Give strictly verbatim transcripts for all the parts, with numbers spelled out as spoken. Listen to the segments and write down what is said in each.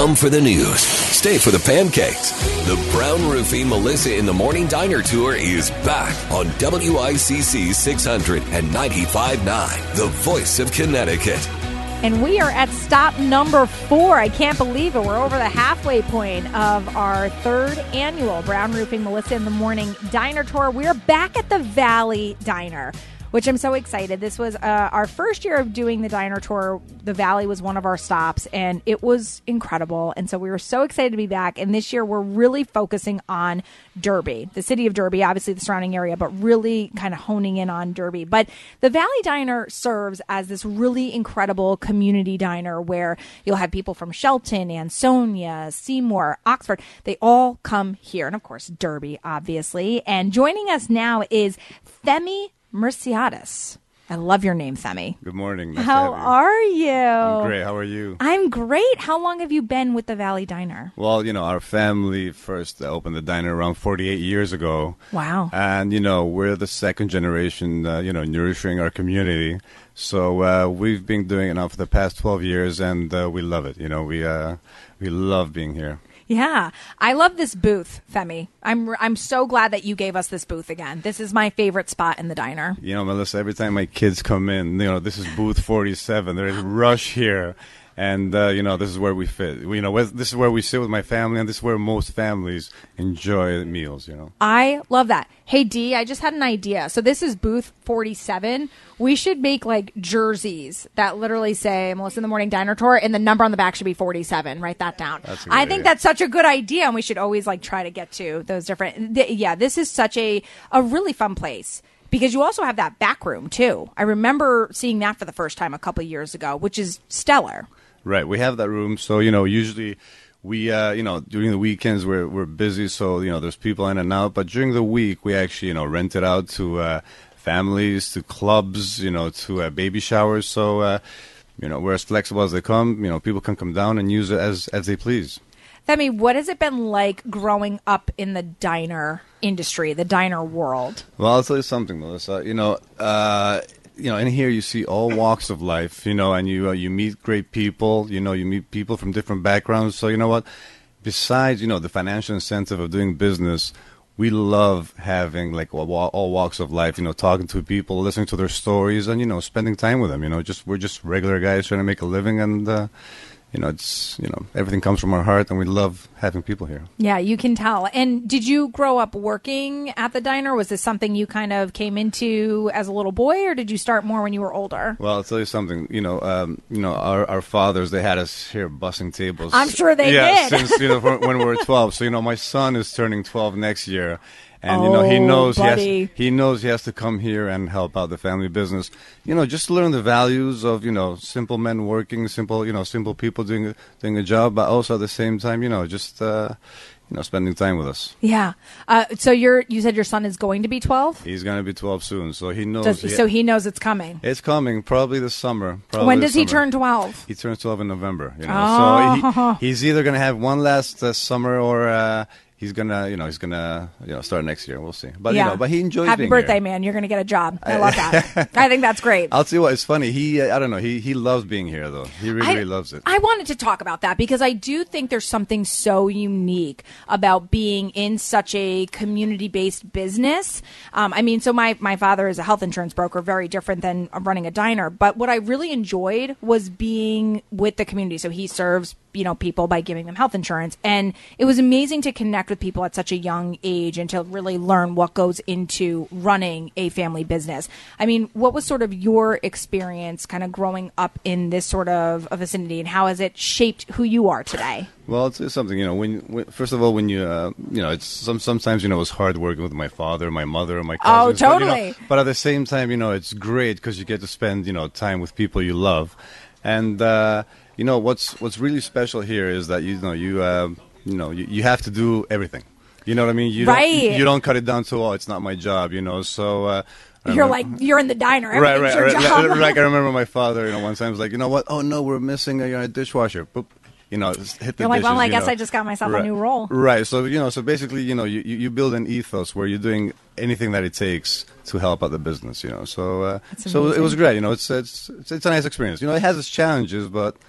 Come for the news. Stay for the pancakes. The Brown Roofing Melissa in the Morning Diner Tour is back on W I C C six hundred ninety-five point nine, the voice of Connecticut. And we are at stop number four. I can't believe it. We're over the halfway point of our third annual Brown Roofing Melissa in the Morning Diner Tour. We're back at the Valley Diner, which I'm so excited. This was uh, our first year of doing the diner tour. The Valley was one of our stops, and it was incredible. And so we were so excited to be back. And this year, we're really focusing on Derby, the city of Derby, obviously the surrounding area, but really kind of honing in on Derby. But the Valley Diner serves as this really incredible community diner where you'll have people from Shelton, Ansonia, Seymour, Oxford. They all come here. And, of course, Derby, obviously. And joining us now is Femi Murciadis. I love your name, Femi. Good morning. Nice How are you? I'm great. How are you? I'm great. How long have you been with the Valley Diner? Well, you know, our family first opened the diner around forty-eight years ago. Wow. And, you know, we're the second generation, uh, you know, nourishing our community. So uh, we've been doing it now for the past twelve years, and uh, we love it. You know, we uh, we love being here. Yeah, I love this booth, Femi. I'm I'm so glad that you gave us this booth again. This is my favorite spot in the diner. You know, Melissa, every time my kids come in, you know, this is booth forty-seven. There's a rush here. And, uh, you know, this is where we fit. You know, this is where we sit with my family, and this is where most families enjoy meals, you know. I love that. Hey, Dee, I just had an idea. So this is booth forty-seven. We should make, like, jerseys that literally say Melissa in the Morning Diner Tour, and the number on the back should be forty-seven. Write that down. That's a good I think idea. that's such a good idea, and we should always, like, try to get to those different... Th- yeah, this is such a, a really fun place. Because you also have that back room, too. I remember seeing that for the first time a couple of years ago, which is stellar. Right, we have that room. So, you know, usually we, uh, you know, during the weekends we're we're busy, so, you know, there's people in and out. But during the week, we actually, you know, rent it out to uh, families, to clubs, you know, to uh, baby showers. So, uh, you know, we're as flexible as they come. You know, people can come down and use it as, as they please. Femi, what has it been like growing up in the diner industry, the diner world? Well, I'll tell you something, Melissa. You know, uh, you know, in here you see all walks of life, you know, and you uh, you meet great people, you know, you meet people from different backgrounds. So, you know what, besides, you know, the financial incentive of doing business, we love having, like, all, all walks of life, you know, talking to people, listening to their stories, and, you know, spending time with them. You know, just we're just regular guys trying to make a living, and, uh, you know, it's, you know, everything comes from our heart, and we love having people here. Yeah, you can tell. And did you grow up working at the diner? Was this something you kind of came into as a little boy, or did you start more when you were older? Well, I'll tell you something. You know, um, you know, our, our fathers, they had us here bussing tables. I'm sure they yeah, did. since, you know, when we were twelve. So, you know, my son is turning twelve next year. And, you know, he Oh, knows he buddy. has, he knows he has to come here and help out the family business. You know, just learn the values of, you know, simple men working, simple, you know, simple people doing, a- doing a job, but also at the same time, you know, just, uh, you know, spending time with us. Yeah. Uh, so you're you said your son is going to be twelve? He's going to be twelve soon, so he knows. Does, he- so he knows it's coming. it's coming, probably this summer. Probably When this does he summer. turn twelve? He turns twelve in November, you know. Oh. So he, he's either going to have one last uh, summer, or uh, he's going to, you know, he's going to, you know, start next year. We'll see. But, yeah. you know, but he enjoys Happy being birthday, here. man. You're going to get a job. I love that. I think that's great. I'll tell you what, it's funny. He, uh, I don't know, he, he loves being here, though. He really, I, really loves it. I wanted to talk about that because I do think there's something so unique about being in such a community-based business. Um, I mean, so my, my father is a health insurance broker, very different than running a diner. But what I really enjoyed was being with the community. So he serves, you know, people by giving them health insurance. And it was amazing to connect with people at such a young age and to really learn what goes into running a family business. I mean, what was sort of your experience kind of growing up in this sort of a vicinity, and how has it shaped who you are today? Well, it's, it's something, you know, when, when first of all, when you, uh, you know, it's some, sometimes, you know, it's hard working with my father, my mother, my Oh, cousins. But, you know, totally. but at the same time, you know, it's great because you get to spend, you know, time with people you love. And, uh, you know, what's what's really special here is that, you know, you, uh, you know, you, you have to do everything. You know what I mean? You Right. Don't, you, you don't cut it down to, oh, it's not my job, you know, so... Uh, I You're remember- like, you're in the diner. Right, Everything's right, your right. job. Like, like I remember my father, you know, one time was like, you know what? Oh no, we're missing a, you know, a dishwasher. Boop. You know, just hit the You're like, dishes, well, I you guess know. I just got myself right. a new role. Right. So, you know, so basically, you know, you, you you build an ethos where you're doing anything that it takes to help out the business, you know. So, uh, That's so it was amazing. great. You know, it's, it's it's it's a nice experience. You know, it has its challenges, but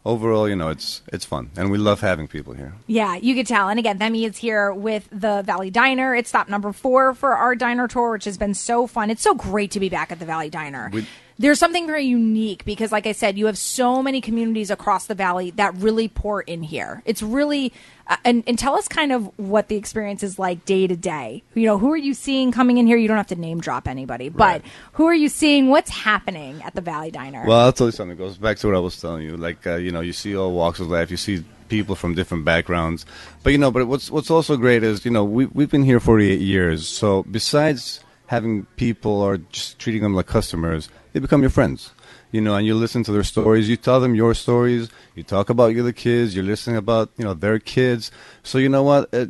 overall, you know, it's it's fun, and we love having people here. Yeah, you could tell. And again, Themi is here with the Valley Diner. It's stop number four for our diner tour, which has been so fun. It's so great to be back at the Valley Diner. We- There's something very unique because, like I said, you have so many communities across the valley that really pour in here. It's really, uh, and, and tell us kind of what the experience is like day to day. You know, who are you seeing coming in here? You don't have to name drop anybody, but Right. who are you seeing? What's happening at the Valley Diner? Well, I'll tell you something. It goes back to what I was telling you. Like, uh, you know, you see all walks of life. You see people from different backgrounds. But, you know, but what's what's also great is, you know, we, we've been here forty-eight years. So besides having people or just treating them like customers, they become your friends, you know, and you listen to their stories. You tell them your stories. You talk about your other kids. You're listening about, you know, their kids. So you know what? It,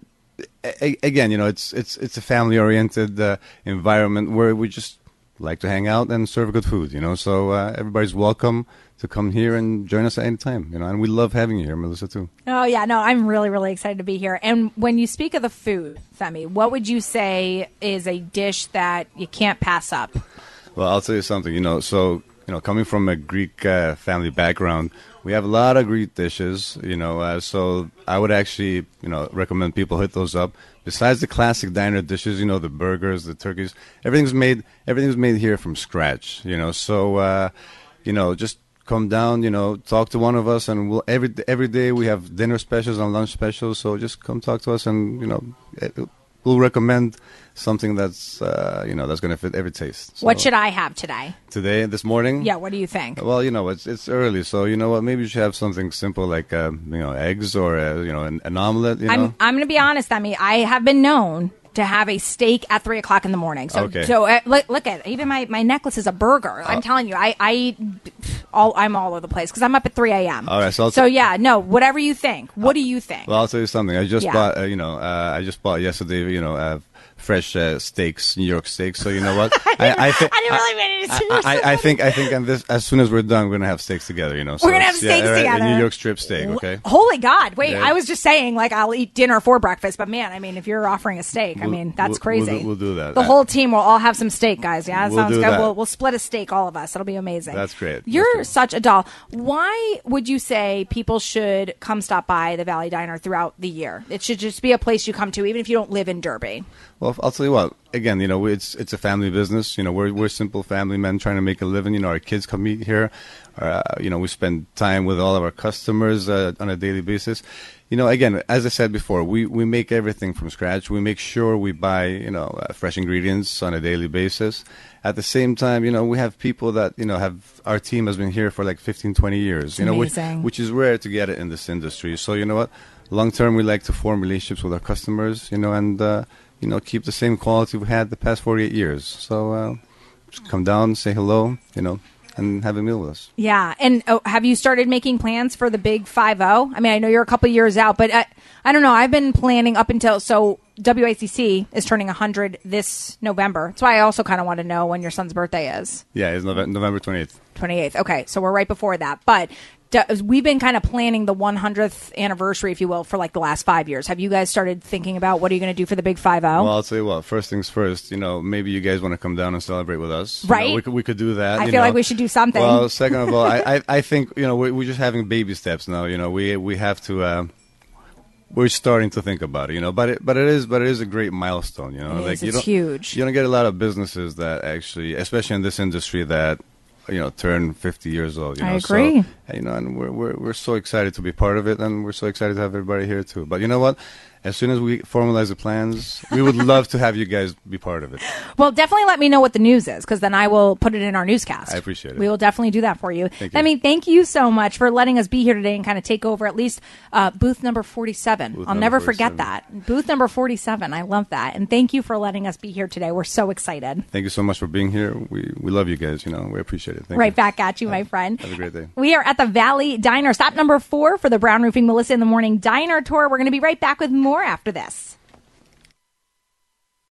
a, again, you know, it's it's it's a family-oriented uh, environment where we just like to hang out and serve good food, you know. So uh, everybody's welcome to come here and join us at any time, you know. And we love having you here, Melissa, too. Oh, yeah. No, I'm really, really excited to be here. And when you speak of the food, Themi, what would you say is a dish that you can't pass up? Well, I'll tell you something, you know, so, you know, coming from a Greek uh, family background, we have a lot of Greek dishes, you know, uh, so I would actually, you know, recommend people hit those up. Besides the classic diner dishes, you know, the burgers, the turkeys, everything's made, everything's made here from scratch, you know, so, uh, you know, just come down, you know, talk to one of us, and we'll, every, every day we have dinner specials and lunch specials, so just come talk to us, and, you know, it, we'll recommend something that's, uh, you know, that's going to fit every taste. So what should I have today? Today, this morning? Yeah, what do you think? Well, you know, it's it's early, so you know what? Maybe you should have something simple like, uh, you know, eggs or, uh, you know, an, an omelet, you know? I'm, I'm going to be honest, I mean, I have been known to have a steak at three o'clock in the morning. So, Okay. so uh, look, look at it. Even my, my necklace is a burger. I'm telling you, I, I eat all, I'm all over the place because I'm up at three a.m. All right, so I'll so t- yeah, no, whatever you think. What do you think? Well, I'll tell you something. I just Yeah. bought, uh, you know, uh, I just bought yesterday, you know, uh, fresh uh, steaks, New York steaks. So you know what? I, I, thi- I didn't really mean it I, seriously. I, I think I think on this, as soon as we're done, we're gonna have steaks together. You know, so We're gonna have it's- yeah, steaks right, a together. New York strip steak. Okay. Holy God! Wait, Yeah. I was just saying, like, I'll eat dinner for breakfast, but man, I mean, if you're offering a steak, I We'll- mean, that's we'll- crazy. we'll do- we'll do that. The I- whole team will all have some steak, guys. Yeah, that We'll sounds do good. that. We'll we'll split a steak, all of us. It'll be amazing. That's great. That's You're great. such a doll. Why would you say people should come stop by the Valley Diner throughout the year? It should just be a place you come to, even if you don't live in Derby. Well, I'll tell you what. Again, you know, it's it's a family business. You know, we're we're simple family men trying to make a living. You know, our kids come eat here. Uh, you know, we spend time with all of our customers uh, on a daily basis. You know, again, as I said before, we, we make everything from scratch. We make sure we buy, you know, uh, fresh ingredients on a daily basis. At the same time, you know, we have people that, you know, have, our team has been here for like fifteen, twenty years. You know, which, amazing. which is rare to get it in this industry. So, you know what? Long term, we like to form relationships with our customers, you know, and, uh, you know, keep the same quality we've had the past forty-eight years. So, uh, just come down, say hello, you know, and have a meal with us. Yeah, and oh, have you started making plans for the big five oh? I mean, I know you're a couple years out, but I, I don't know. I've been planning up until, so W I C C is turning one hundred this November. That's why I also kind of want to know when your son's birthday is. Yeah, it's Nove- November twenty-eighth. twenty-eighth. Okay, so we're right before that. But d- we've been kind of planning the one hundredth anniversary, if you will, for like the last five years. Have you guys started thinking about what are you going to do for the big five oh? Well, I'll tell you what. First things first. You know, maybe you guys want to come down and celebrate with us. You Right. know, we could we could do that. I you feel know. like we should do something. Well, second of all, I, I I think you know we're, we're just having baby steps now. You know, we we have to. Uh, we're starting to think about it. You know, but it but it is but it is a great milestone. You know, It like is. you It's don't huge. you don't get a lot of businesses that actually, especially in this industry, that you know turn fifty years old. You I know, agree. So, you know, and we're we're we're so excited to be part of it, and we're so excited to have everybody here too. But you know what? As soon as we formalize the plans, we would love to have you guys be part of it. Well, definitely let me know what the news is, because then I will put it in our newscast. I appreciate it. We will definitely do that for you. Thank you. I mean, thank you so much for letting us be here today and kind of take over at least uh, booth number forty-seven. Booth I'll number never forget forty-seven. that. Booth number forty-seven. I love that. And thank you for letting us be here today. We're so excited. Thank you so much for being here. We we love you guys. You know, we appreciate it. Thank Right you. back at you, my friend. Have a great day. We are at the Valley Diner. Stop number four for the Brown Roofing Melissa in the Morning Diner Tour. We're going to be right back with more after this.